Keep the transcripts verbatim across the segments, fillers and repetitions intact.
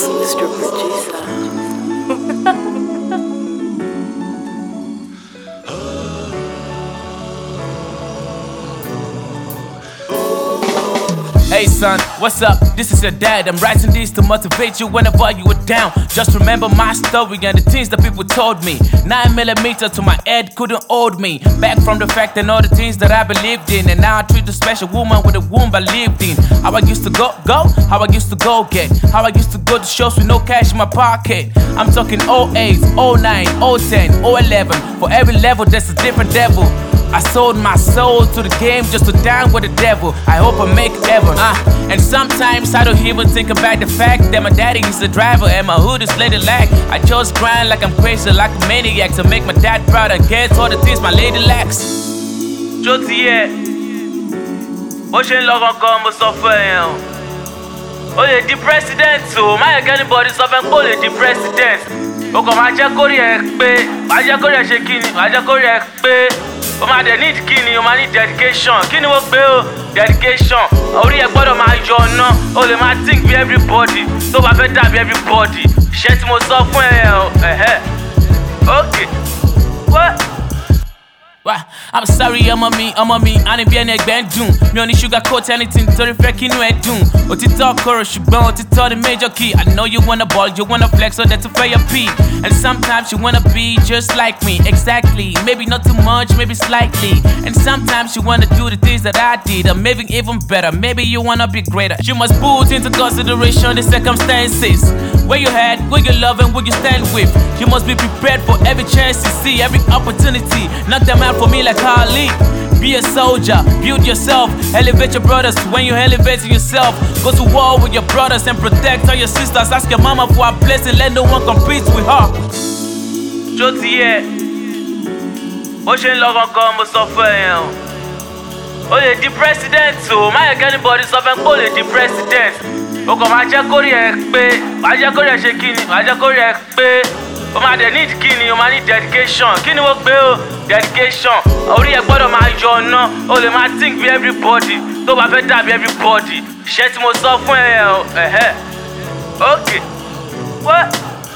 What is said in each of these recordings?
Yes, Mister Producer. Hey son, what's up? This is your dad. I'm writing these to motivate you whenever you were down. Just remember my story and the things that people told me. Nine millimeter to my head couldn't hold me back from the fact and all the things that I believed in. And now I treat a special woman with a womb I lived in. How I used to go, go, how I used to go get, how I used to go to shows with no cash in my pocket. I'm talking oh eight, oh nine, oh ten, oh eleven. For every level there's a different devil. I sold my soul to the game just to dine with the devil. I hope I make heaven. Uh, and sometimes I don't even think about the fact that my daddy is the driver and my hood is lady lack. I just grind like I'm crazy, like a maniac, to make my dad proud and get all the things my lady lacks. Jotiye, bó ṣe ń lọ gangan mo sọ fún ẹ o. O lè di president o, má yẹ kí anybody sọ fún ẹ pé o lè di president. O kàn máa jẹ́ kórìí ẹ pé, máa jẹ́ kórìí ẹ ṣe kí ni, máa jẹ́ kórìí ẹ pé. O máa dẹ̀ need kíni, o máa need dedication. Kíni wọ́n gbé o? Dedication. Orí ẹ gbọ́dọ̀ máa yọ ọ̀nà. O lè máa think bí everybody. Tó bá fẹ́ dàbí everybody. Ṣé tí mo sọ fún ẹ o? Ẹ̀hẹ́. Okay. What? Wah, I'm sorry, ọmọ mi, ọmọ mi, àní bí ẹni ẹgbẹ́ ń dùn. Mi ò ní sugar coat anything torí fẹ́ kí inú ẹ dùn. Òtítọ́ korò ṣùgbọ́n òtítọ́ ni major key. I know you wanna ball, you wanna flex, so that's a fair pee. And sometimes you wanna be just like me, exactly. Maybe not too much, maybe slightly. And sometimes you wanna do the things that I did, or maybe even better. Maybe you wanna be greater. You must put into consideration the circumstances. Where you head, where you love, and where you stand with. You must be prepared for every chance you see, every opportunity. Knock them out for me like Ali. Be a soldier, build yourself, elevate your brothers. When you elevate yourself, go to war with your brothers and protect all your sisters. Ask your mama for a blessing, let no one compete with her. Jotiye, bó ṣe ń lọ gangan mo sọ fún ẹ o. O lè di president o, má yẹ kí anybody sọ fún ẹ pé o lè di president. O kàn máa jẹ́ kórìí ẹ pé, máa jẹ́ kórìí ẹ ṣe kíni, máa jẹ́ kórìí ẹ pé. O máa dẹ̀ need kíni, o máa need dedication. Kíni wọ́n gbé o? Dedication. Orí ẹ gbọ́dọ̀ máa yọ ọ̀nà. O lè máa think bí everybody. Tó bá fẹ́ dàbí everybody. Ṣé tí mo sọ fún ẹ o? Ẹ̀hẹ́. Okay. What?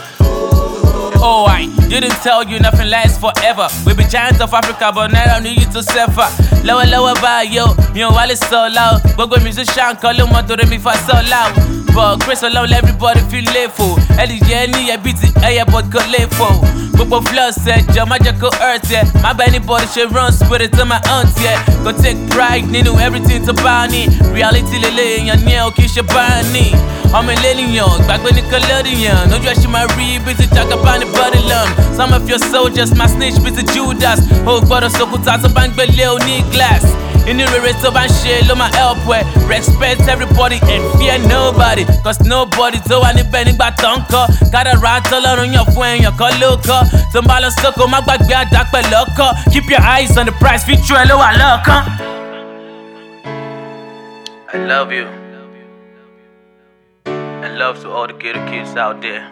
Oh, I didn't tell you nothing lasts forever. We be giants of Africa, but now I need you to suffer. Lower, lower by yo, you know, while it's so loud. Go musician, call him to me for so loud. But Chris alone, everybody feel layful. Eddie Jenny, a busy, a but go layful. Bobo Flow said, Jama Jacko Earth, yeah. My anybody should run spirit to my aunt, yeah. Go take pride, Nino, everything to Barney. Reality, Lele, and your nail, kiss your Barney. I'm a lady young, back when Nickelodeon. No dress, you my read, busy talk about the body lump. Some of your soldiers, my snitch, busy Judas. Oh, but a so good to bank, but Leo need glass. In the race of my shit, love my help way. Respect everybody and fear nobody. Cause nobody do anything but tonka. Gotta rattle on your phone, your call local. Somebody suck on my back, be a dark local. Keep your eyes on the price, feature low, I love, huh? I love you. And love to all the ghetto kids out there.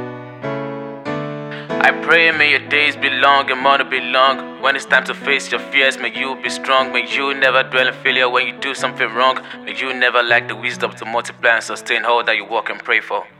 I pray may your days be long and money be long. When it's time to face your fears, may you be strong. May you never dwell in failure when you do something wrong. May you never lack the wisdom to multiply and sustain all that you work and pray for.